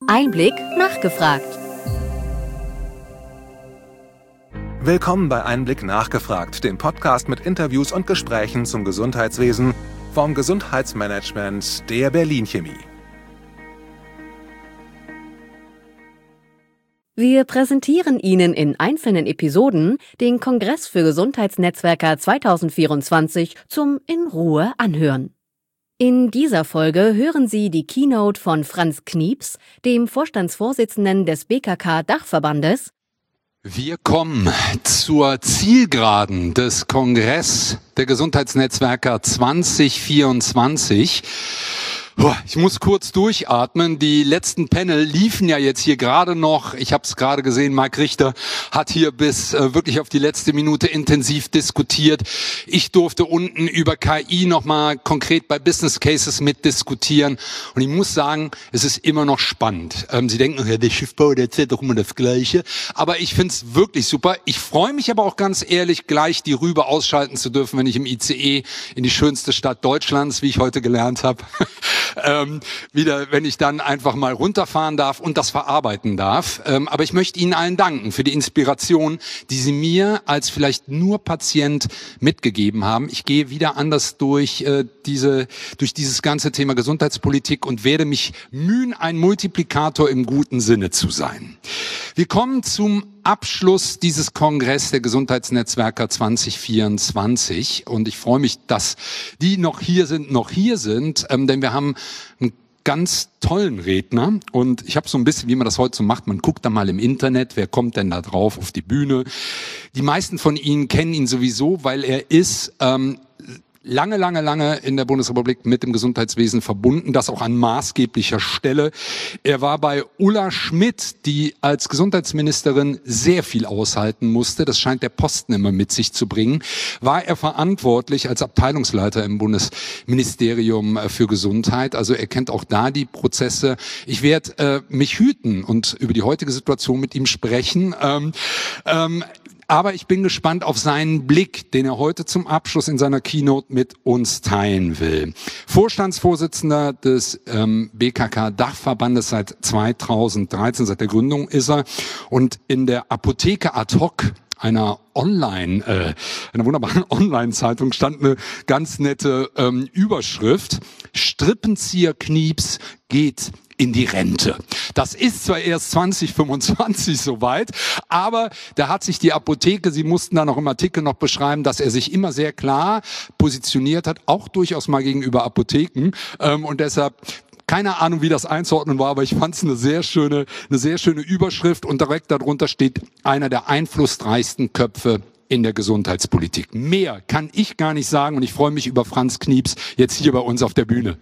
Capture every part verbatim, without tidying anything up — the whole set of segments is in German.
Einblick nachgefragt. Willkommen bei Einblick nachgefragt, dem Podcast mit Interviews und Gesprächen zum Gesundheitswesen vom Gesundheitsmanagement der Berlin Chemie. Wir präsentieren Ihnen in einzelnen Episoden den Kongress für Gesundheitsnetzwerker zwanzig vierundzwanzig zum in Ruhe anhören. In dieser Folge hören Sie die Keynote von Franz Knieps, dem Vorstandsvorsitzenden des B K K-Dachverbandes. Wir kommen zur Zielgeraden des Kongress der Gesundheitsnetzwerker zwanzig vierundzwanzig. Ich muss kurz durchatmen. Die letzten Panel liefen ja jetzt hier gerade noch. Ich habe es gerade gesehen, Marc Richter hat hier bis äh, wirklich auf die letzte Minute intensiv diskutiert. Ich durfte unten über K I nochmal konkret bei Business Cases mitdiskutieren. Und ich muss sagen, es ist immer noch spannend. Ähm, Sie denken, ja, der Schiffbau, der erzählt doch immer das Gleiche. Aber ich finde es wirklich super. Ich freue mich aber auch ganz ehrlich, gleich die Rübe ausschalten zu dürfen, wenn ich im I C E in die schönste Stadt Deutschlands, wie ich heute gelernt habe, Ähm, wieder, wenn ich dann einfach mal runterfahren darf und das verarbeiten darf. Ähm, aber ich möchte Ihnen allen danken für die Inspiration, die Sie mir als vielleicht nur Patient mitgegeben haben. Ich gehe wieder anders durch äh, diese, durch dieses ganze Thema Gesundheitspolitik und werde mich mühen, ein Multiplikator im guten Sinne zu sein. Wir kommen zum Abschluss dieses Kongress der Gesundheitsnetzwerker zwanzig vierundzwanzig und ich freue mich, dass die noch hier sind, noch hier sind, ähm, denn wir haben einen ganz tollen Redner und ich habe so ein bisschen, wie man das heute so macht, man guckt da mal im Internet, wer kommt denn da drauf auf die Bühne. Die meisten von Ihnen kennen ihn sowieso, weil er ist ähm, lange, lange, lange in der Bundesrepublik mit dem Gesundheitswesen verbunden, das auch an maßgeblicher Stelle. Er war bei Ulla Schmidt, die als Gesundheitsministerin sehr viel aushalten musste. Das scheint der Posten immer mit sich zu bringen. War er verantwortlich als Abteilungsleiter im Bundesministerium für Gesundheit. Also er kennt auch da die Prozesse. Ich werde äh, mich hüten und über die heutige Situation mit ihm sprechen. Ähm, ähm, Aber ich bin gespannt auf seinen Blick, den er heute zum Abschluss in seiner Keynote mit uns teilen will. Vorstandsvorsitzender des ähm, B K K-Dachverbandes seit zweitausenddreizehn, seit der Gründung ist er. Und in der Apotheke ad hoc, einer Online, äh, einer wunderbaren Online-Zeitung, stand eine ganz nette ähm, Überschrift: Strippenzieher Knieps geht in die Rente. Das ist zwar erst zwanzig fünfundzwanzig soweit, aber da hat sich die Apotheke, Sie mussten da noch im Artikel noch beschreiben, dass er sich immer sehr klar positioniert hat, auch durchaus mal gegenüber Apotheken, ähm, und deshalb keine Ahnung, wie das einzuordnen war, aber ich fand es eine sehr schöne, eine sehr schöne Überschrift und direkt darunter steht: einer der einflussreichsten Köpfe in der Gesundheitspolitik. Mehr kann ich gar nicht sagen und ich freue mich über Franz Knieps jetzt hier bei uns auf der Bühne.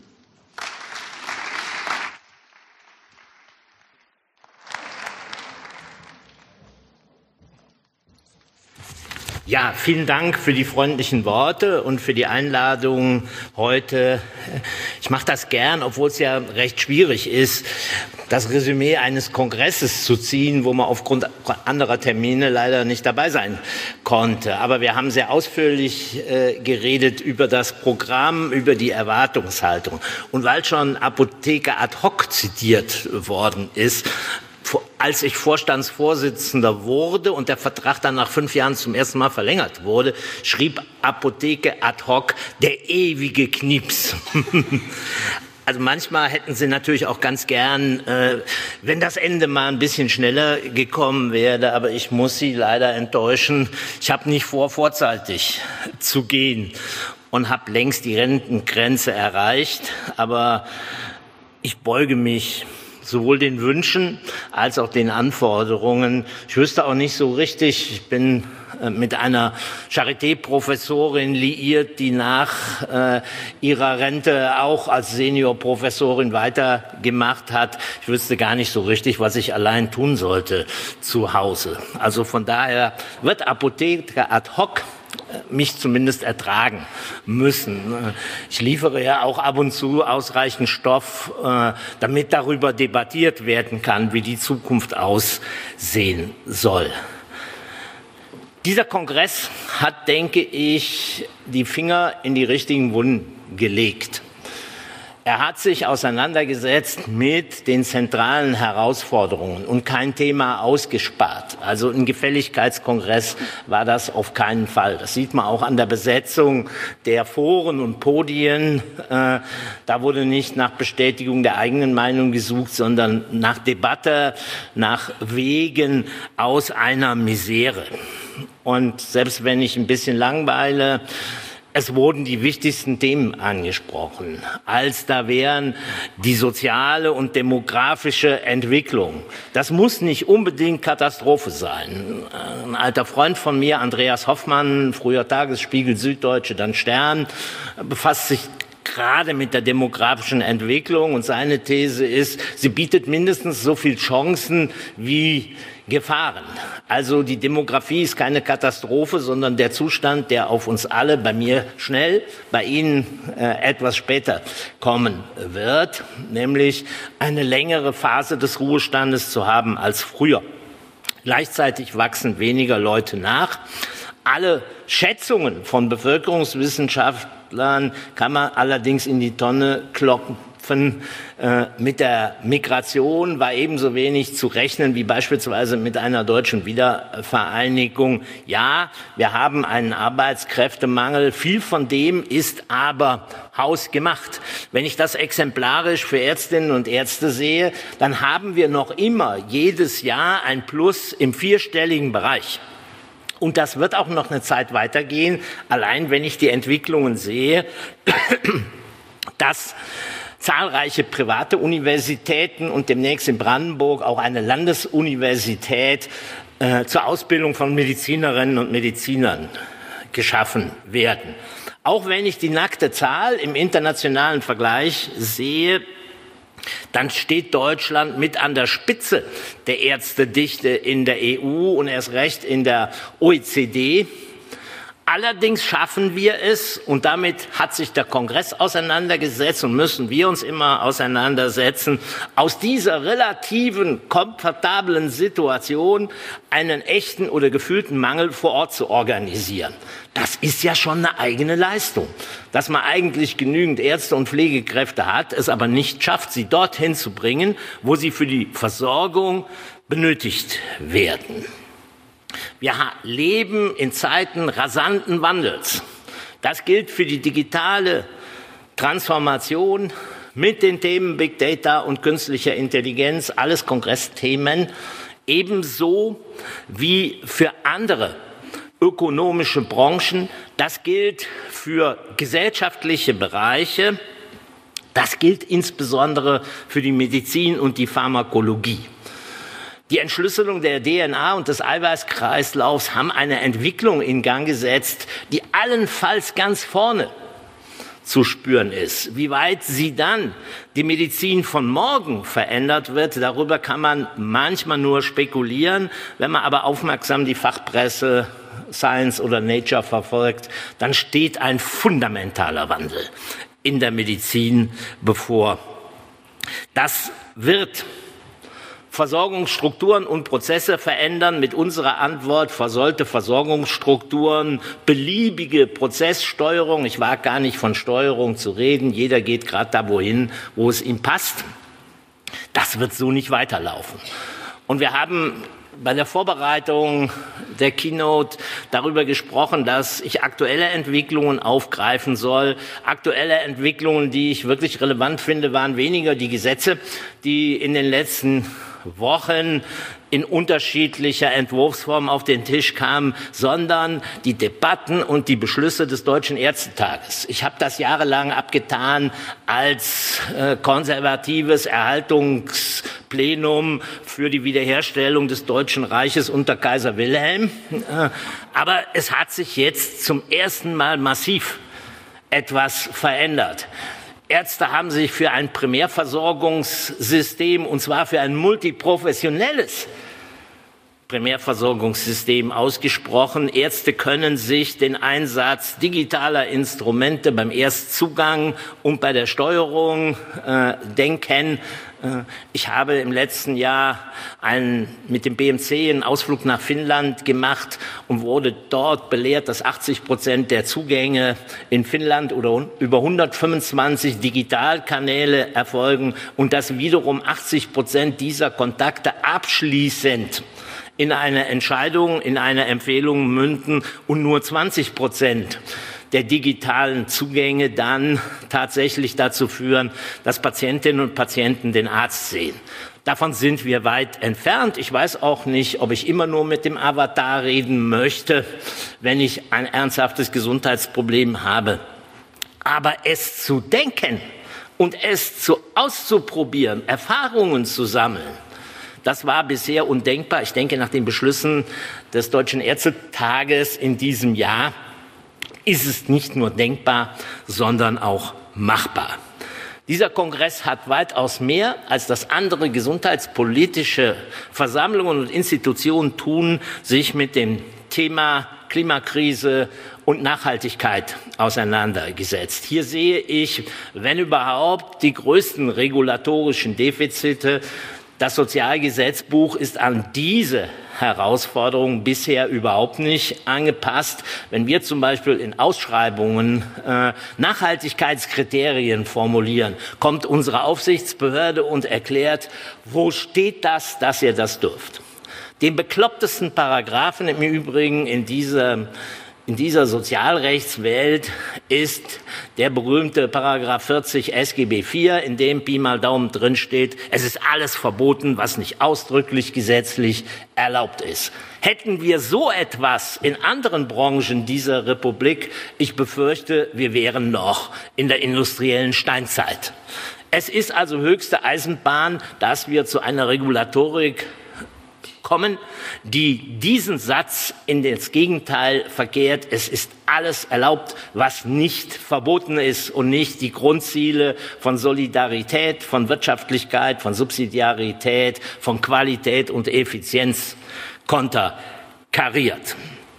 Ja, vielen Dank für die freundlichen Worte und für die Einladung heute. Ich mache das gern, obwohl es ja recht schwierig ist, das Resümee eines Kongresses zu ziehen, wo man aufgrund anderer Termine leider nicht dabei sein konnte. Aber wir haben sehr ausführlich äh, geredet über das Programm, über die Erwartungshaltung. Und weil schon Apotheke ad hoc zitiert worden ist, als ich Vorstandsvorsitzender wurde und der Vertrag dann nach fünf Jahren zum ersten Mal verlängert wurde, schrieb Apotheke ad hoc der ewige Knieps. Also manchmal hätten sie natürlich auch ganz gern, äh, wenn das Ende mal ein bisschen schneller gekommen wäre, aber ich muss Sie leider enttäuschen. Ich habe nicht vor, vorzeitig zu gehen und habe längst die Rentengrenze erreicht, aber ich beuge mich sowohl den Wünschen als auch den Anforderungen. Ich wüsste auch nicht so richtig, ich bin äh, mit einer Charité-Professorin liiert, die nach äh, ihrer Rente auch als Seniorprofessorin weitergemacht hat. Ich wüsste gar nicht so richtig, was ich allein tun sollte zu Hause. Also von daher wird Apotheke ad hoc mich zumindest ertragen müssen. Ich liefere ja auch ab und zu ausreichend Stoff, damit darüber debattiert werden kann, wie die Zukunft aussehen soll. Dieser Kongress hat, denke ich, die Finger in die richtigen Wunden gelegt. Er hat sich auseinandergesetzt mit den zentralen Herausforderungen und kein Thema ausgespart. Also ein Gefälligkeitskongress war das auf keinen Fall. Das sieht man auch an der Besetzung der Foren und Podien. Äh, da wurde nicht nach Bestätigung der eigenen Meinung gesucht, sondern nach Debatte, nach Wegen aus einer Misere. Und selbst wenn ich ein bisschen langweile, es wurden die wichtigsten Themen angesprochen, als da wären die soziale und demografische Entwicklung. Das muss nicht unbedingt Katastrophe sein. Ein alter Freund von mir, Andreas Hoffmann, früher Tagesspiegel, Süddeutsche, dann Stern, befasst sich gerade mit der demografischen Entwicklung und seine These ist, sie bietet mindestens so viel Chancen wie Gefahren. Also die Demografie ist keine Katastrophe, sondern der Zustand, der auf uns alle, bei mir schnell, bei Ihnen äh, etwas später kommen wird, nämlich eine längere Phase des Ruhestandes zu haben als früher. Gleichzeitig wachsen weniger Leute nach. Alle Schätzungen von Bevölkerungswissenschaftlern kann man allerdings in die Tonne kloppen. Mit der Migration war ebenso wenig zu rechnen wie beispielsweise mit einer deutschen Wiedervereinigung. Ja, wir haben einen Arbeitskräftemangel. Viel von dem ist aber hausgemacht. Wenn ich das exemplarisch für Ärztinnen und Ärzte sehe, dann haben wir noch immer jedes Jahr ein Plus im vierstelligen Bereich. Und das wird auch noch eine Zeit weitergehen, allein wenn ich die Entwicklungen sehe, dass zahlreiche private Universitäten und demnächst in Brandenburg auch eine Landesuniversität äh, zur Ausbildung von Medizinerinnen und Medizinern geschaffen werden. Auch wenn ich die nackte Zahl im internationalen Vergleich sehe, dann steht Deutschland mit an der Spitze der Ärztedichte in der E U und erst recht in der O E C D. Allerdings schaffen wir es, und damit hat sich der Kongress auseinandergesetzt und müssen wir uns immer auseinandersetzen, aus dieser relativen, komfortablen Situation einen echten oder gefühlten Mangel vor Ort zu organisieren. Das ist ja schon eine eigene Leistung, dass man eigentlich genügend Ärzte und Pflegekräfte hat, es aber nicht schafft, sie dorthin zu bringen, wo sie für die Versorgung benötigt werden. Wir leben in Zeiten rasanten Wandels. Das gilt für die digitale Transformation mit den Themen Big Data und künstlicher Intelligenz, alles Kongressthemen, ebenso wie für andere ökonomische Branchen. Das gilt für gesellschaftliche Bereiche. Das gilt insbesondere für die Medizin und die Pharmakologie. Die Entschlüsselung der D N A und des Eiweißkreislaufs haben eine Entwicklung in Gang gesetzt, die allenfalls ganz vorne zu spüren ist. Wie weit sie dann die Medizin von morgen verändert wird, darüber kann man manchmal nur spekulieren. Wenn man aber aufmerksam die Fachpresse, Science oder Nature verfolgt, dann steht ein fundamentaler Wandel in der Medizin bevor. Das wird Versorgungsstrukturen und Prozesse verändern. Mit unserer Antwort versollte Versorgungsstrukturen, beliebige Prozesssteuerung. Ich wage gar nicht von Steuerung zu reden. Jeder geht gerade da wohin, wo es ihm passt. Das wird so nicht weiterlaufen. Und wir haben bei der Vorbereitung der Keynote darüber gesprochen, dass ich aktuelle Entwicklungen aufgreifen soll. Aktuelle Entwicklungen, die ich wirklich relevant finde, waren weniger die Gesetze, die in den letzten Wochen in unterschiedlicher Entwurfsform auf den Tisch kamen, sondern die Debatten und die Beschlüsse des Deutschen Ärztetages. Ich habe das jahrelang abgetan als äh, konservatives Erhaltungsplenum für die Wiederherstellung des Deutschen Reiches unter Kaiser Wilhelm. Äh, aber es hat sich jetzt zum ersten Mal massiv etwas verändert. Ärzte haben sich für ein Primärversorgungssystem, und zwar für ein multiprofessionelles Primärversorgungssystem ausgesprochen. Ärzte können sich den Einsatz digitaler Instrumente beim Erstzugang und bei der Steuerung äh, denken. Ich habe im letzten Jahr einen, mit dem B M C einen Ausflug nach Finnland gemacht und wurde dort belehrt, dass achtzig Prozent der Zugänge in Finnland oder über hundertfünfundzwanzig Digitalkanäle erfolgen und dass wiederum achtzig Prozent dieser Kontakte abschließend in eine Entscheidung, in eine Empfehlung münden und nur zwanzig Prozent der digitalen Zugänge dann tatsächlich dazu führen, dass Patientinnen und Patienten den Arzt sehen. Davon sind wir weit entfernt. Ich weiß auch nicht, ob ich immer nur mit dem Avatar reden möchte, wenn ich ein ernsthaftes Gesundheitsproblem habe. Aber es zu denken und es zu auszuprobieren, Erfahrungen zu sammeln, das war bisher undenkbar. Ich denke, nach den Beschlüssen des Deutschen Ärztetages in diesem Jahr ist es nicht nur denkbar, sondern auch machbar. Dieser Kongress hat weitaus mehr, als das andere gesundheitspolitische Versammlungen und Institutionen tun, sich mit dem Thema Klimakrise und Nachhaltigkeit auseinandergesetzt. Hier sehe ich, wenn überhaupt, die größten regulatorischen Defizite. Das Sozialgesetzbuch ist an diese Herausforderungen bisher überhaupt nicht angepasst. Wenn wir zum Beispiel in Ausschreibungen äh, Nachhaltigkeitskriterien formulieren, kommt unsere Aufsichtsbehörde und erklärt, wo steht das, dass ihr das dürft. Den beklopptesten Paragraphen im Übrigen in dieser In dieser Sozialrechtswelt ist der berühmte Paragraph vierzig S G B vier, in dem Pi mal Daumen drin steht, es ist alles verboten, was nicht ausdrücklich gesetzlich erlaubt ist. Hätten wir so etwas in anderen Branchen dieser Republik, ich befürchte, wir wären noch in der industriellen Steinzeit. Es ist also höchste Eisenbahn, dass wir zu einer Regulatorik kommen, die diesen Satz in das Gegenteil verkehrt. Es ist alles erlaubt, was nicht verboten ist und nicht die Grundziele von Solidarität, von Wirtschaftlichkeit, von Subsidiarität, von Qualität und Effizienz konterkariert.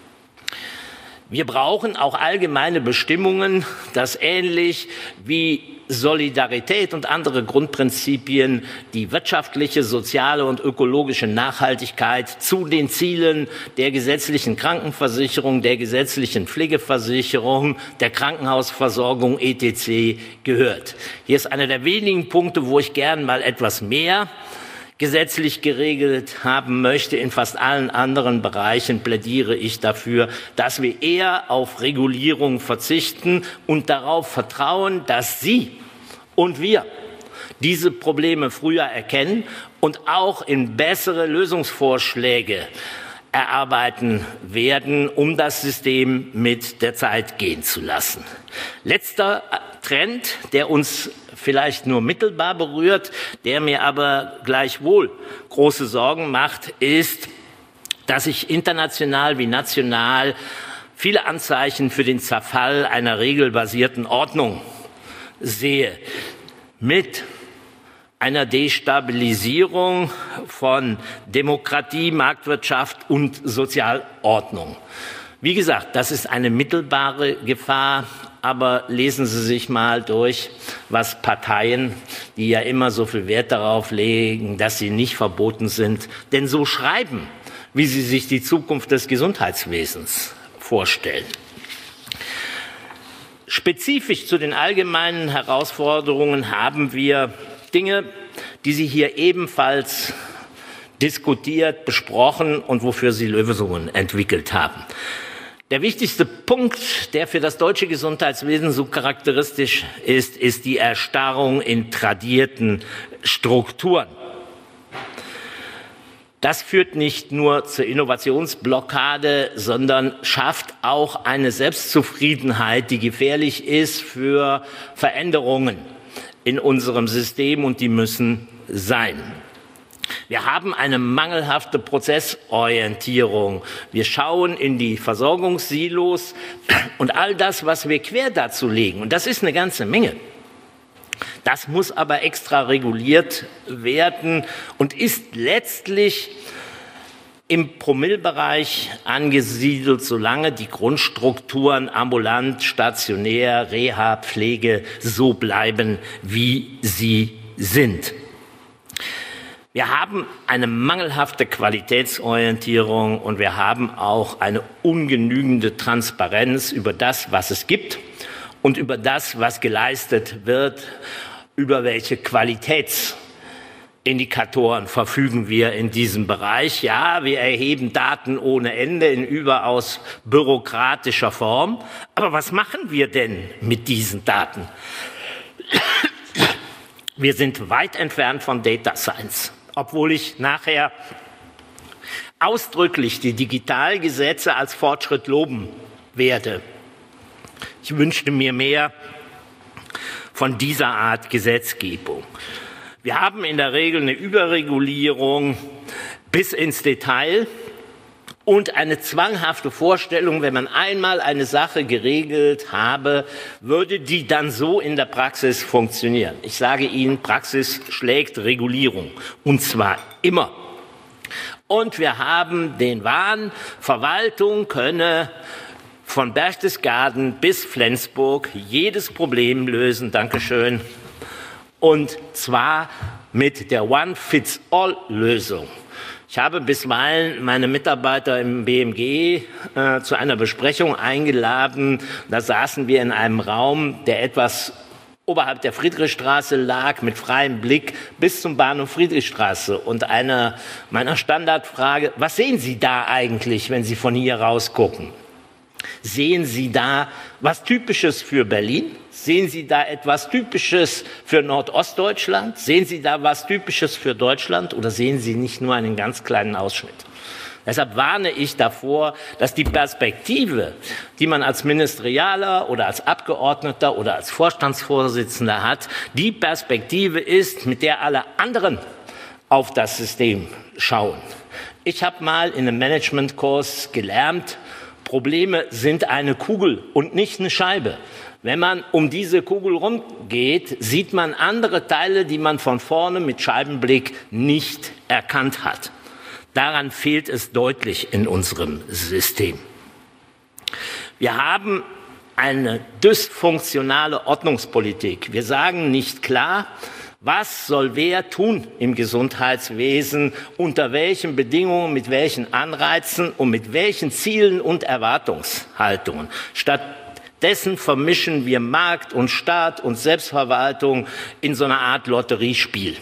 Wir brauchen auch allgemeine Bestimmungen, dass ähnlich wie Solidarität und andere Grundprinzipien die wirtschaftliche, soziale und ökologische Nachhaltigkeit zu den Zielen der gesetzlichen Krankenversicherung, der gesetzlichen Pflegeversicherung, der Krankenhausversorgung et cetera gehört. Hier ist einer der wenigen Punkte, wo ich gern mal etwas mehr gesetzlich geregelt haben möchte. In fast allen anderen Bereichen plädiere ich dafür, dass wir eher auf Regulierung verzichten und darauf vertrauen, dass Sie und wir diese Probleme früher erkennen und auch in bessere Lösungsvorschläge erarbeiten werden, um das System mit der Zeit gehen zu lassen. Letzter Trend, der uns vielleicht nur mittelbar berührt, der mir aber gleichwohl große Sorgen macht, ist, dass ich international wie national viele Anzeichen für den Zerfall einer regelbasierten Ordnung sehe, mit einer Destabilisierung von Demokratie, Marktwirtschaft und Sozialordnung. Wie gesagt, das ist eine mittelbare Gefahr, aber lesen Sie sich mal durch, was Parteien, die ja immer so viel Wert darauf legen, dass sie nicht verboten sind, denn so schreiben, wie sie sich die Zukunft des Gesundheitswesens vorstellen. Spezifisch zu den allgemeinen Herausforderungen haben wir Dinge, die Sie hier ebenfalls diskutiert, besprochen und wofür Sie Lösungen entwickelt haben. Der wichtigste Punkt, der für das deutsche Gesundheitswesen so charakteristisch ist, ist die Erstarrung in tradierten Strukturen. Das führt nicht nur zur Innovationsblockade, sondern schafft auch eine Selbstzufriedenheit, die gefährlich ist für Veränderungen in unserem System, und die müssen sein. Wir haben eine mangelhafte Prozessorientierung. Wir schauen in die Versorgungssilos und all das, was wir quer dazu legen, und das ist eine ganze Menge. Das muss aber extra reguliert werden und ist letztlich im Promillebereich angesiedelt, solange die Grundstrukturen ambulant, stationär, Reha, Pflege so bleiben, wie sie sind. Wir haben eine mangelhafte Qualitätsorientierung und wir haben auch eine ungenügende Transparenz über das, was es gibt und über das, was geleistet wird, über welche Qualitätsindikatoren verfügen wir in diesem Bereich. Ja, wir erheben Daten ohne Ende in überaus bürokratischer Form. Aber was machen wir denn mit diesen Daten? Wir sind weit entfernt von Data Science. Obwohl ich nachher ausdrücklich die Digitalgesetze als Fortschritt loben werde. Ich wünschte mir mehr von dieser Art Gesetzgebung. Wir haben in der Regel eine Überregulierung bis ins Detail und eine zwanghafte Vorstellung, wenn man einmal eine Sache geregelt habe, würde die dann so in der Praxis funktionieren. Ich sage Ihnen, Praxis schlägt Regulierung, und zwar immer. Und wir haben den Wahn, Verwaltung könne von Berchtesgaden bis Flensburg jedes Problem lösen, Dankeschön, und zwar mit der One-Fits-All-Lösung. Ich habe bisweilen meine Mitarbeiter im B M G äh, zu einer Besprechung eingeladen. Da saßen wir in einem Raum, der etwas oberhalb der Friedrichstraße lag, mit freiem Blick bis zum Bahnhof Friedrichstraße. Und eine meiner Standardfrage: Was sehen Sie da eigentlich, wenn Sie von hier rausgucken? Sehen Sie da was Typisches für Berlin? Sehen Sie da etwas Typisches für Nordostdeutschland? Sehen Sie da was Typisches für Deutschland? Oder sehen Sie nicht nur einen ganz kleinen Ausschnitt? Deshalb warne ich davor, dass die Perspektive, die man als Ministerialer oder als Abgeordneter oder als Vorstandsvorsitzender hat, die Perspektive ist, mit der alle anderen auf das System schauen. Ich habe mal in einem Managementkurs gelernt, Probleme sind eine Kugel und nicht eine Scheibe. Wenn man um diese Kugel rumgeht, sieht man andere Teile, die man von vorne mit Scheibenblick nicht erkannt hat. Daran fehlt es deutlich in unserem System. Wir haben eine dysfunktionale Ordnungspolitik. Wir sagen nicht klar, was soll wer tun im Gesundheitswesen, unter welchen Bedingungen, mit welchen Anreizen und mit welchen Zielen und Erwartungshaltungen. Stattdessen vermischen wir Markt und Staat und Selbstverwaltung in so einer Art Lotteriespiel.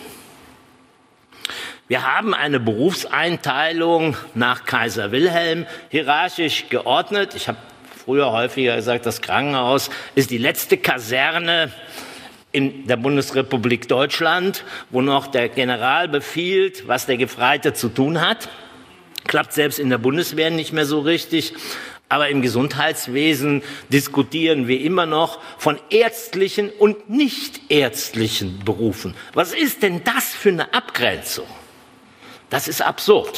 Wir haben eine Berufseinteilung nach Kaiser Wilhelm, hierarchisch geordnet. Ich habe früher häufiger gesagt, das Krankenhaus ist die letzte Kaserne in der Bundesrepublik Deutschland, wo noch der General befiehlt, was der Gefreite zu tun hat. Klappt selbst in der Bundeswehr nicht mehr so richtig. Aber im Gesundheitswesen diskutieren wir immer noch von ärztlichen und nichtärztlichen Berufen. Was ist denn das für eine Abgrenzung? Das ist absurd.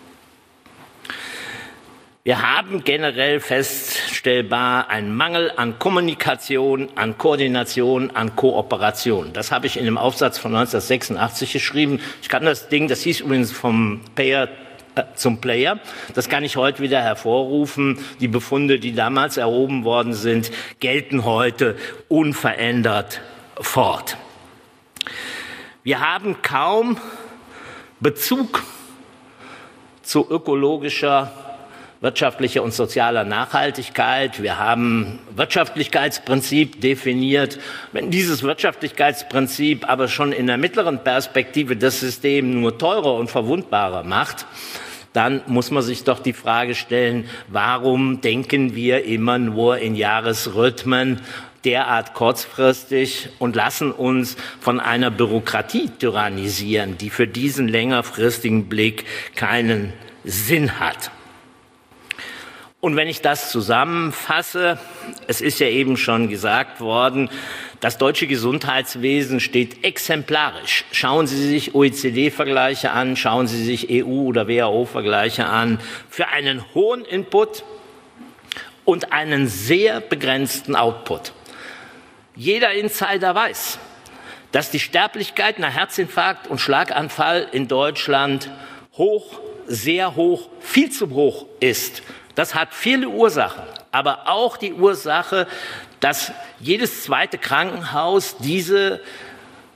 Wir haben generell feststellbar einen Mangel an Kommunikation, an Koordination, an Kooperation. Das habe ich in dem Aufsatz von neunzehnhundertsechsundachtzig geschrieben. Ich kann das Ding, das hieß übrigens vom Payer zum Player, das kann ich heute wieder hervorrufen. Die Befunde, die damals erhoben worden sind, gelten heute unverändert fort. Wir haben kaum Bezug zu ökologischer, wirtschaftlicher und sozialer Nachhaltigkeit. Wir haben Wirtschaftlichkeitsprinzip definiert. Wenn dieses Wirtschaftlichkeitsprinzip aber schon in der mittleren Perspektive das System nur teurer und verwundbarer macht, dann muss man sich doch die Frage stellen, warum denken wir immer nur in Jahresrhythmen derart kurzfristig und lassen uns von einer Bürokratie tyrannisieren, die für diesen längerfristigen Blick keinen Sinn hat. Und wenn ich das zusammenfasse, es ist ja eben schon gesagt worden, das deutsche Gesundheitswesen steht exemplarisch. Schauen Sie sich O E C D-Vergleiche an, schauen Sie sich E U- oder W H O-Vergleiche an, für einen hohen Input und einen sehr begrenzten Output. Jeder Insider weiß, dass die Sterblichkeit nach Herzinfarkt und Schlaganfall in Deutschland hoch, sehr hoch, viel zu hoch ist. Das hat viele Ursachen, aber auch die Ursache, dass jedes zweite Krankenhaus diese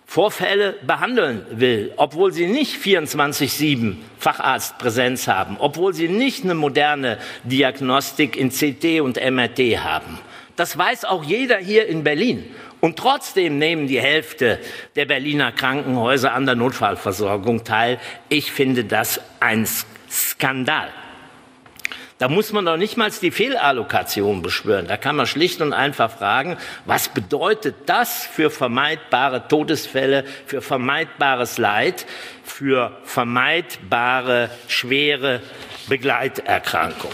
Vorfälle behandeln will, obwohl sie nicht vierundzwanzig sieben Facharztpräsenz haben, obwohl sie nicht eine moderne Diagnostik in C T und M R T haben. Das weiß auch jeder hier in Berlin. Und trotzdem nehmen die Hälfte der Berliner Krankenhäuser an der Notfallversorgung teil. Ich finde das ein Skandal. Da muss man doch nicht mal die Fehlallokation beschwören. Da kann man schlicht und einfach fragen, was bedeutet das für vermeidbare Todesfälle, für vermeidbares Leid, für vermeidbare schwere Begleiterkrankungen.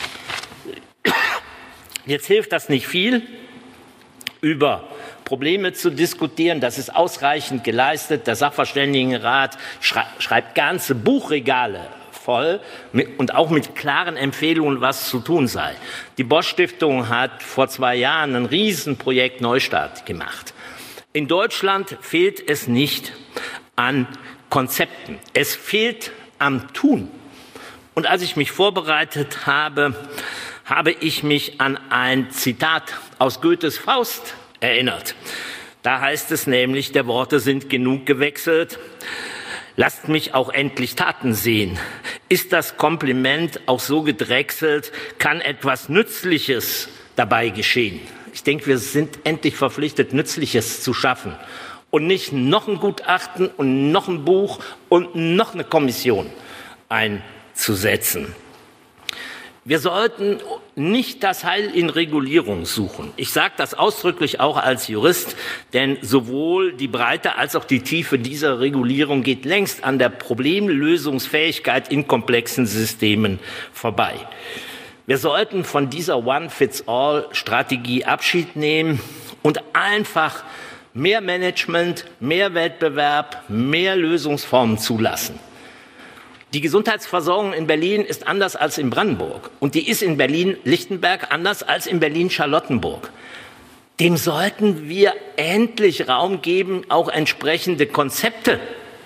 Jetzt hilft das nicht viel, über Probleme zu diskutieren. Das ist ausreichend geleistet. Der Sachverständigenrat schreibt ganze Buchregale voll mit, und auch mit klaren Empfehlungen, was zu tun sei. Die Bosch-Stiftung hat vor zwei Jahren ein Riesenprojekt Neustart gemacht. In Deutschland fehlt es nicht an Konzepten. Es fehlt am Tun. Und als ich mich vorbereitet habe, habe ich mich an ein Zitat aus Goethes Faust erinnert. Da heißt es nämlich, der Worte sind genug gewechselt. Lasst mich auch endlich Taten sehen. Ist das Kompliment auch so gedrechselt, kann etwas Nützliches dabei geschehen. Ich denke, wir sind endlich verpflichtet, Nützliches zu schaffen. Und nicht noch ein Gutachten und noch ein Buch und noch eine Kommission einzusetzen. Wir sollten nicht das Heil in Regulierung suchen. Ich sage das ausdrücklich auch als Jurist, denn sowohl die Breite als auch die Tiefe dieser Regulierung geht längst an der Problemlösungsfähigkeit in komplexen Systemen vorbei. Wir sollten von dieser One-Fits-All-Strategie Abschied nehmen und einfach mehr Management, mehr Wettbewerb, mehr Lösungsformen zulassen. Die Gesundheitsversorgung in Berlin ist anders als in Brandenburg. Und die ist in Berlin-Lichtenberg anders als in Berlin-Charlottenburg. Dem sollten wir endlich Raum geben, auch entsprechende Konzepte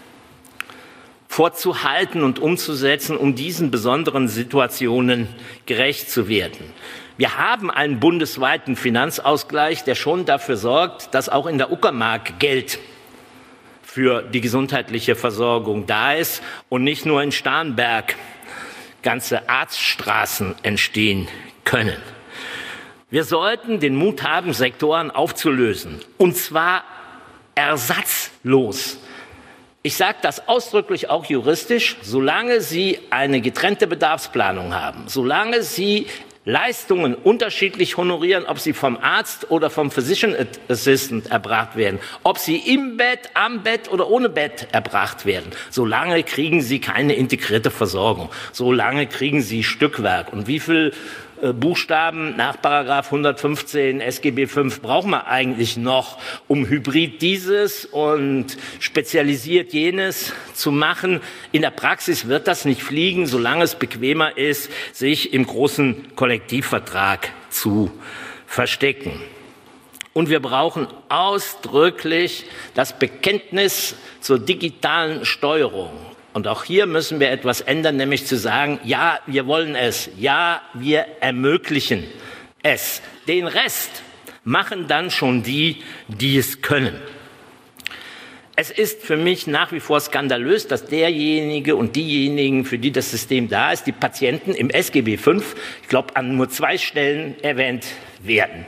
vorzuhalten und umzusetzen, um diesen besonderen Situationen gerecht zu werden. Wir haben einen bundesweiten Finanzausgleich, der schon dafür sorgt, dass auch in der Uckermark Geld für die gesundheitliche Versorgung da ist und nicht nur in Starnberg ganze Arztstraßen entstehen können. Wir sollten den Mut haben, Sektoren aufzulösen, und zwar ersatzlos. Ich sage das ausdrücklich auch juristisch, solange Sie eine getrennte Bedarfsplanung haben, solange Sie Leistungen unterschiedlich honorieren, ob sie vom Arzt oder vom Physician Assistant erbracht werden, ob sie im Bett, am Bett oder ohne Bett erbracht werden. Solange kriegen sie keine integrierte Versorgung. Solange kriegen sie Stückwerk. Und wie viel äh, Buchstaben nach Paragraph hundertfünfzehn S G B fünf brauchen wir eigentlich noch, um hybrid dieses und spezialisiert jenes zu machen? In der Praxis wird das nicht fliegen, solange es bequemer ist, sich im großen Kollektivvertrag zu verstecken. Und wir brauchen ausdrücklich das Bekenntnis zur digitalen Steuerung. Und auch hier müssen wir etwas ändern, nämlich zu sagen, ja, wir wollen es, ja, wir ermöglichen es. Den Rest machen dann schon die, die es können. Es ist für mich nach wie vor skandalös, dass derjenige und diejenigen, für die das System da ist, die Patienten im S G B fünf, ich glaube, an nur zwei Stellen erwähnt werden.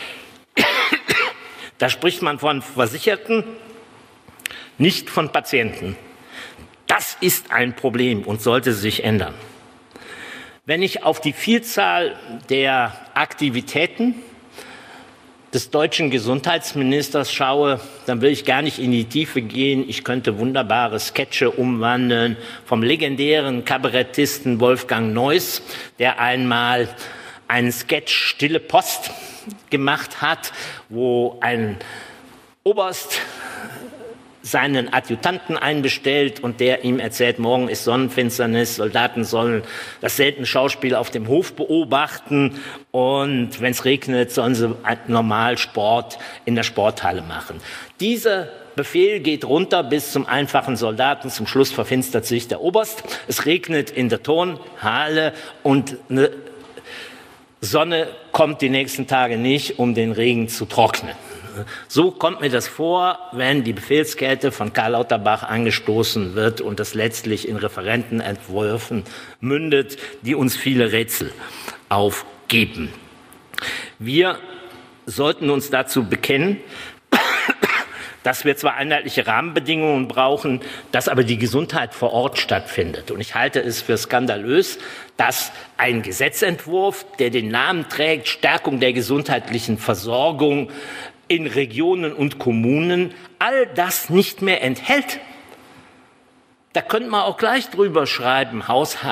Da spricht man von Versicherten, nicht von Patienten. Das ist ein Problem und sollte sich ändern. Wenn ich auf die Vielzahl der Aktivitäten des deutschen Gesundheitsministers schaue, dann will ich gar nicht in die Tiefe gehen. Ich könnte wunderbare Sketche umwandeln vom legendären Kabarettisten Wolfgang Neuss, der einmal einen Sketch Stille Post gemacht hat, wo ein Oberst seinen Adjutanten einbestellt und der ihm erzählt, morgen ist Sonnenfinsternis, Soldaten sollen das seltene Schauspiel auf dem Hof beobachten und wenn es regnet, sollen sie normal Sport in der Sporthalle machen. Dieser Befehl geht runter bis zum einfachen Soldaten, zum Schluss verfinstert sich der Oberst, es regnet in der Turnhalle und eine Sonne kommt die nächsten Tage nicht, um den Regen zu trocknen. So kommt mir das vor, wenn die Befehlskette von Karl Lauterbach angestoßen wird und das letztlich in Referentenentwürfen mündet, die uns viele Rätsel aufgeben. Wir sollten uns dazu bekennen, dass wir zwar einheitliche Rahmenbedingungen brauchen, dass aber die Gesundheit vor Ort stattfindet. Und ich halte es für skandalös, dass ein Gesetzentwurf, der den Namen trägt, Stärkung der gesundheitlichen Versorgung in Regionen und Kommunen, all das nicht mehr enthält. Da könnte man auch gleich drüber schreiben,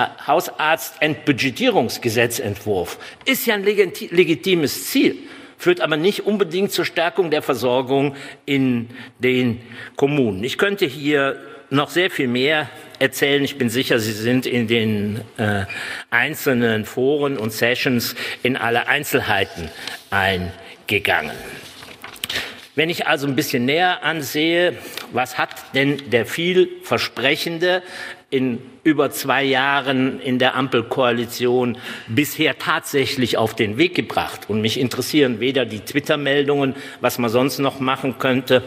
Hausarzt-Entbudgetierungsgesetzentwurf. Ist ja ein legitimes Ziel, führt aber nicht unbedingt zur Stärkung der Versorgung in den Kommunen. Ich könnte hier noch sehr viel mehr erzählen. Ich bin sicher, Sie sind in den äh, einzelnen Foren und Sessions in alle Einzelheiten eingegangen. Wenn ich also ein bisschen näher ansehe, was hat denn der vielversprechende in über zwei Jahren in der Ampelkoalition bisher tatsächlich auf den Weg gebracht? Und mich interessieren weder die Twitter-Meldungen, was man sonst noch machen könnte,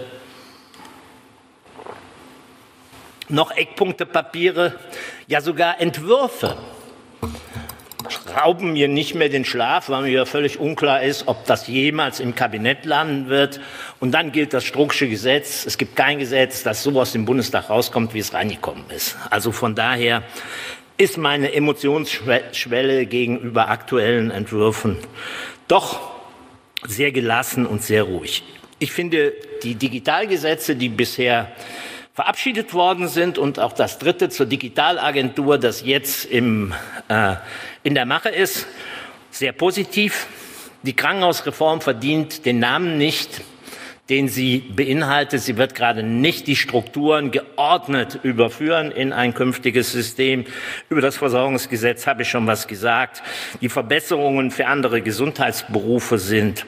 noch Eckpunktepapiere, ja sogar Entwürfe. Rauben mir nicht mehr den Schlaf, weil mir völlig unklar ist, ob das jemals im Kabinett landen wird. Und dann gilt das Strucksche Gesetz. Es gibt kein Gesetz, das so aus dem Bundestag rauskommt, wie es reingekommen ist. Also von daher ist meine Emotionsschwelle gegenüber aktuellen Entwürfen doch sehr gelassen und sehr ruhig. Ich finde, die Digitalgesetze, die bisher verabschiedet worden sind und auch das dritte zur Digitalagentur, das jetzt im, äh, in der Mache ist, sehr positiv. Die Krankenhausreform verdient den Namen nicht, den sie beinhaltet. Sie wird gerade nicht die Strukturen geordnet überführen in ein künftiges System. Über das Versorgungsgesetz habe ich schon was gesagt. Die Verbesserungen für andere Gesundheitsberufe sind,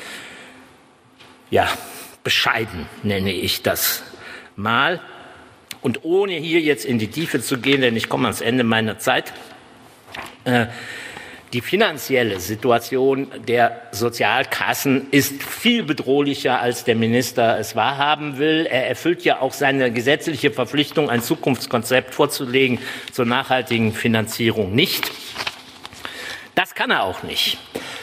ja, bescheiden, nenne ich das mal. Und ohne hier jetzt in die Tiefe zu gehen, denn ich komme ans Ende meiner Zeit, äh, die finanzielle Situation der Sozialkassen ist viel bedrohlicher, als der Minister es wahrhaben will. Er erfüllt ja auch seine gesetzliche Verpflichtung, ein Zukunftskonzept vorzulegen zur nachhaltigen Finanzierung nicht. Das kann er auch nicht.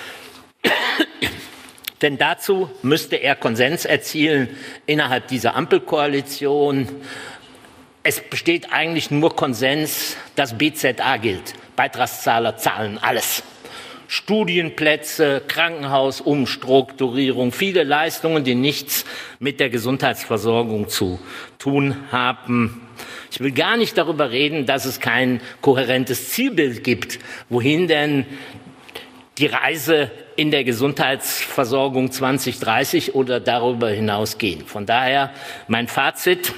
Denn dazu müsste er Konsens erzielen innerhalb dieser Ampelkoalition. Es besteht eigentlich nur Konsens, dass B Z A gilt. Beitragszahler zahlen alles. Studienplätze, Krankenhausumstrukturierung, viele Leistungen, die nichts mit der Gesundheitsversorgung zu tun haben. Ich will gar nicht darüber reden, dass es kein kohärentes Zielbild gibt, wohin denn die Reise in der Gesundheitsversorgung zwanzig dreißig oder darüber hinaus gehen. Von daher mein Fazit: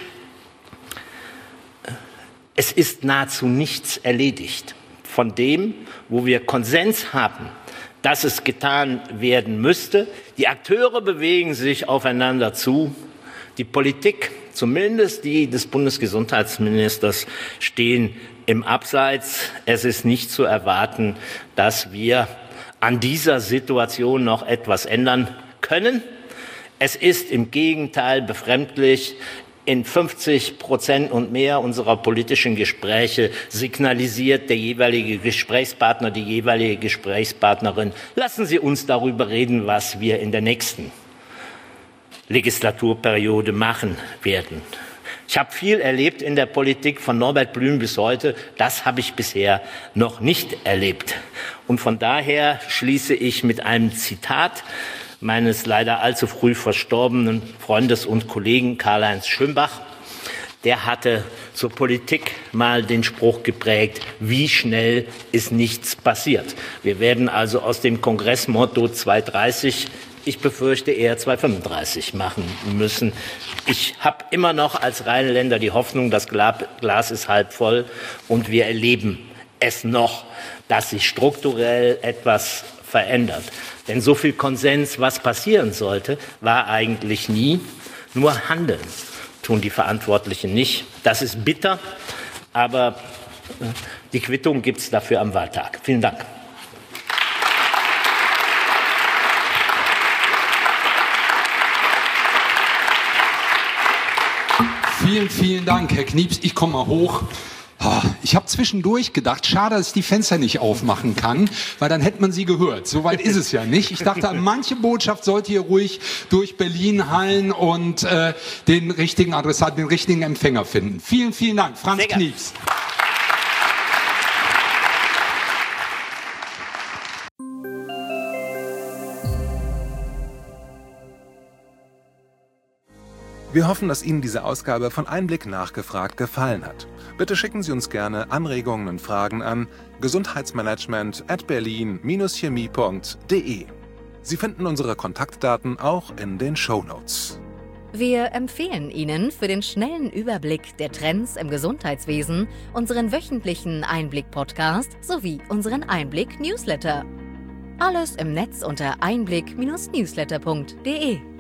Es ist nahezu nichts erledigt von dem, wo wir Konsens haben, dass es getan werden müsste. Die Akteure bewegen sich aufeinander zu. Die Politik, zumindest die des Bundesgesundheitsministers, stehen im Abseits. Es ist nicht zu erwarten, dass wir an dieser Situation noch etwas ändern können. Es ist im Gegenteil befremdlich. In fünfzig Prozent und mehr unserer politischen Gespräche signalisiert der jeweilige Gesprächspartner, die jeweilige Gesprächspartnerin: Lassen Sie uns darüber reden, was wir in der nächsten Legislaturperiode machen werden. Ich habe viel erlebt in der Politik, von Norbert Blüm bis heute. Das habe ich bisher noch nicht erlebt. Und von daher schließe ich mit einem Zitat meines leider allzu früh verstorbenen Freundes und Kollegen Karl-Heinz Schönbach. Der hatte zur Politik mal den Spruch geprägt: Wie schnell ist nichts passiert. Wir werden also aus dem Kongressmotto zweihundertdreißig, ich befürchte, eher zweihundertfünfunddreißig machen müssen. Ich habe immer noch als Rheinländer die Hoffnung, das Glas ist halb voll und wir erleben es noch, dass sich strukturell etwas verändert. Denn so viel Konsens, was passieren sollte, war eigentlich nie. Nur handeln tun die Verantwortlichen nicht. Das ist bitter, aber die Quittung gibt es dafür am Wahltag. Vielen Dank. Vielen, vielen Dank, Herr Knieps. Ich komme mal hoch. Ich habe zwischendurch gedacht, schade, dass ich die Fenster nicht aufmachen kann, weil dann hätte man sie gehört. Soweit ist es ja nicht. Ich dachte, manche Botschaft sollte hier ruhig durch Berlin hallen und äh, den richtigen Adressaten, den richtigen Empfänger finden. Vielen, vielen Dank, Franz Knieps. Wir hoffen, dass Ihnen diese Ausgabe von Einblick nachgefragt gefallen hat. Bitte schicken Sie uns gerne Anregungen und Fragen an gesundheitsmanagement at berlin Bindestrich chemie Punkt de. Sie finden unsere Kontaktdaten auch in den Shownotes. Wir empfehlen Ihnen für den schnellen Überblick der Trends im Gesundheitswesen unseren wöchentlichen Einblick-Podcast sowie unseren Einblick-Newsletter. Alles im Netz unter einblick Bindestrich newsletter Punkt de.